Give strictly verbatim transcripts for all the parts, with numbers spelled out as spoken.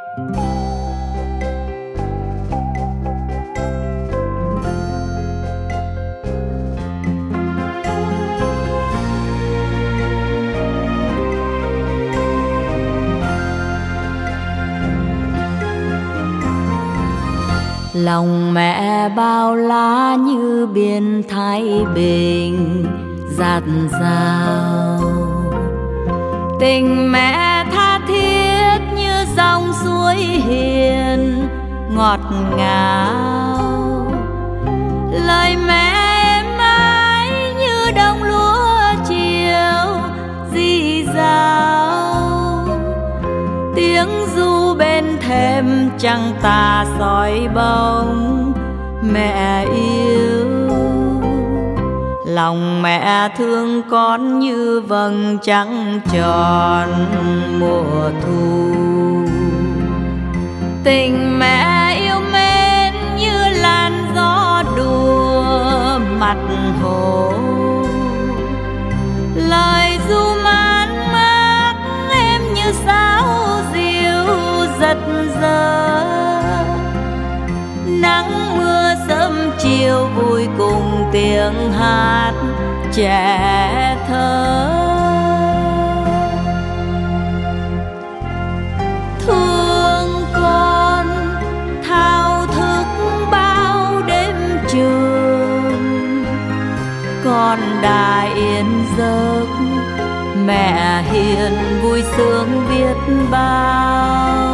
Lòng mẹ bao la như biển Thái Bình dạt dào, tình mẹ tha thiết như dòng suối hiền ngọt ngào. Lời mẹ êm ái như đồng lúa chiều rì rào, tiếng ru bên thềm trăng tà soi bóng mẹ yêu. Lòng mẹ thương con như vầng trăng tròn mùa thu, tình mẹ yêu mến như làn gió đùa mặt hồ. Lời ru man mác em như sáo diều giật giơ, nắng mưa sớm chiều vui cùng tiếng hát trẻ thơ. Thương con thao thức bao đêm trường, con đã yên giấc mẹ hiền vui sướng biết bao.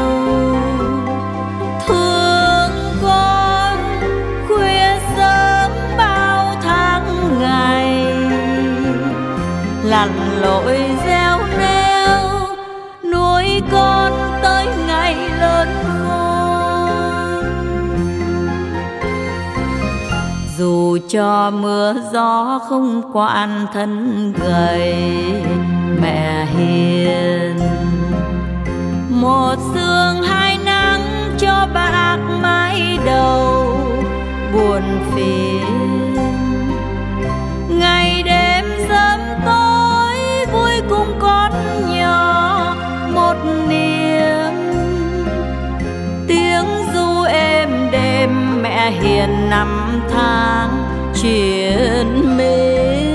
Thương con khuya sớm bao tháng ngày, lặn lội gieo neo nuôi con tới ngày lớn khôn. Dù cho mưa gió không quản thân gầy mẹ hiền, một sương hai nắng cho bạc mái đầu buồn phiền. Ngày đêm sớm tối vui cùng con nhỏ một niềm, tiếng ru êm đêm mẹ hiền năm tháng chuyện mến.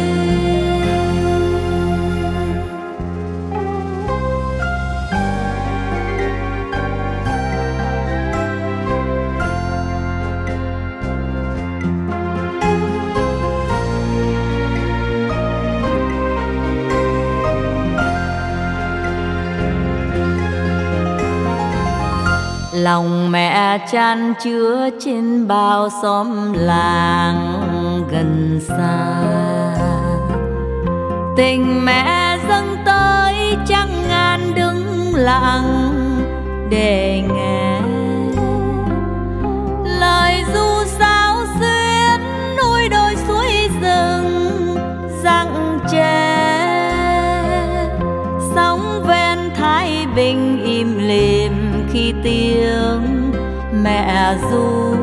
Lòng mẹ chan chứa trên bao xóm làng gần xa, tình mẹ dâng tới trăm ngàn đứng lặng để nghe. Lời ru sáo xuyến núi đồi suối rừng rặng tre, sóng ven Thái Bình im lìm khi tiếng mẹ ru.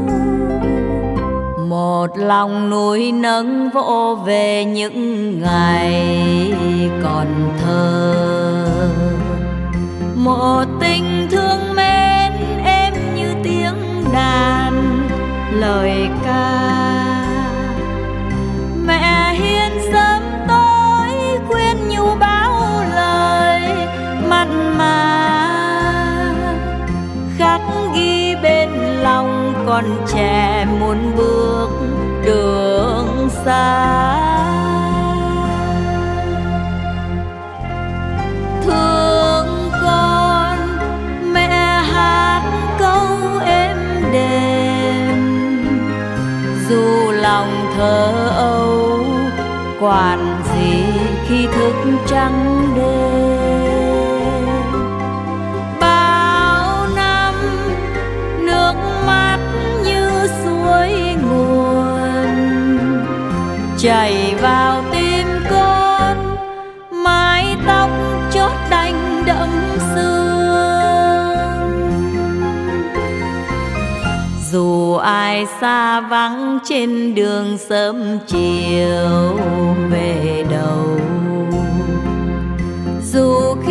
Một lòng nuôi nấng vỗ về những ngày còn thơ, một tình thương mến êm như tiếng đàn lời ca. Mẹ hiền sớm tối khuyên nhủ bao lời mặn mà, khắc ghi bên lòng con trẻ muốn bước đường xa. Thương con mẹ hát câu êm đềm, dù lòng thơ âu quản gì khi thức trắng đêm. Bao năm nước mắt như suối nguồn chảy vào tim con, mái tóc chót đành đẫm sương. Dù ai xa vắng trên đường sớm chiều về đâu, dù